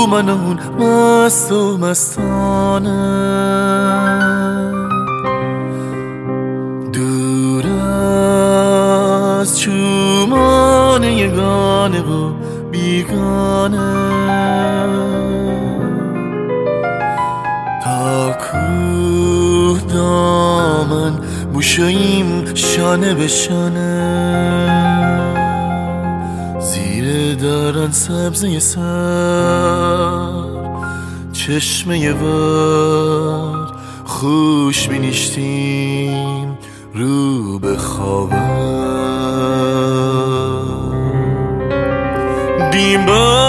من اون مست و مستانه دور از چومان یگانه و بیگانه تا کوه دامن بوشاییم شانه به شانه زیر دارن سبزه سر چشمه ور خوش بینیشتیم رو به خوابم دیم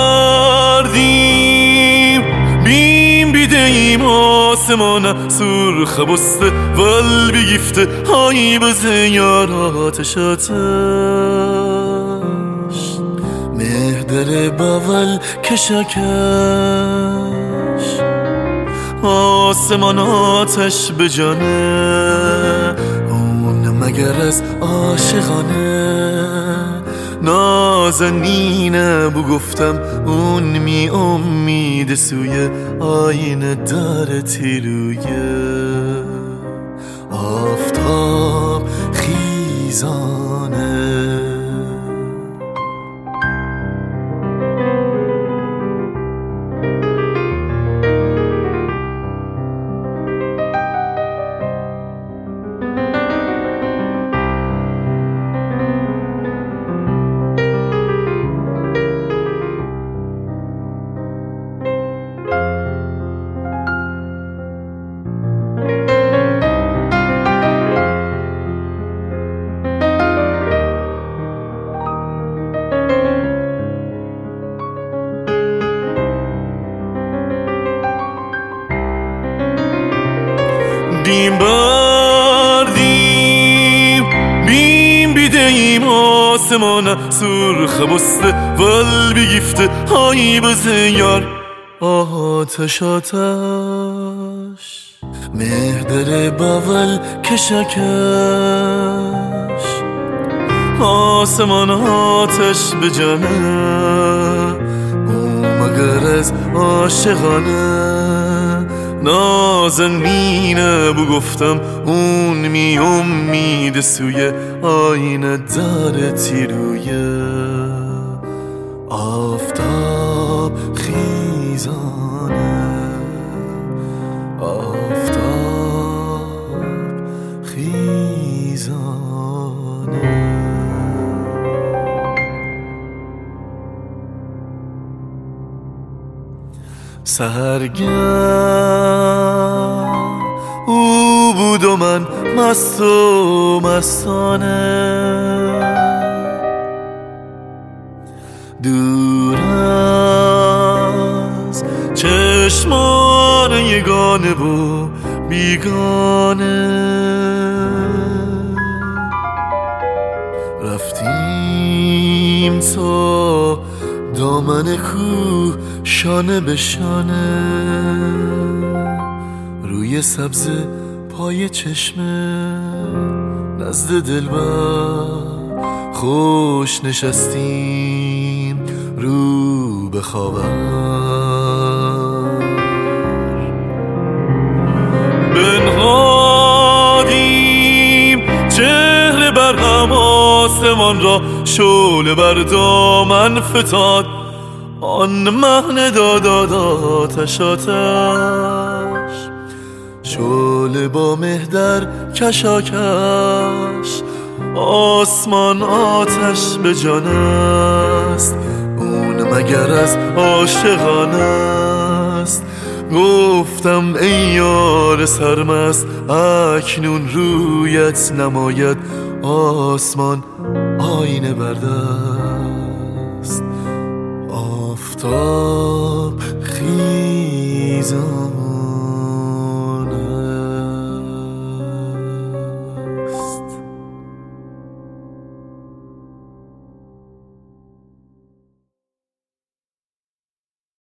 بردیم بیم بیدهیم آسمان سرخ بسته ول بگیفته های بزه یار آتش آتش مهدر باول کشاکش آسمان آتش به جانه اون مگر از عاشقانه نازنینه بو گفتم اون می امید سوی آینه داره تیرویه آفتاب خیزانه دیم بردیم بیم بیدهیم آسمان سرخ بسته ول بگیفته های بزه یار آتش آتش مهدر باول کشاکش آسمان آتش به جانه او مگر از عاشقانه نازنینه بو گفتم اون می امید سوی آینه داره تیرویه آفتاب خیزانه آفتاب خیزانه سحرگه او بود و من مست و مستانه دور از چشمان یگانه و بیگانه رفتیم تا دامن کوه شانه به شانه روی سبز پای چشمه نزد دلبر خوش نشستیم رو به خاور بنهادیم چهره بر هم آسمان را شعله بر دامن فتاد آن مهن داد آتش آتش شعله با مهدر کشاکش آسمان آتش به جان است اون مگر از عاشقانه است گفتم ای یار سرمست اکنون رویت نماید آسمان آینه بردست آفتاب خیزان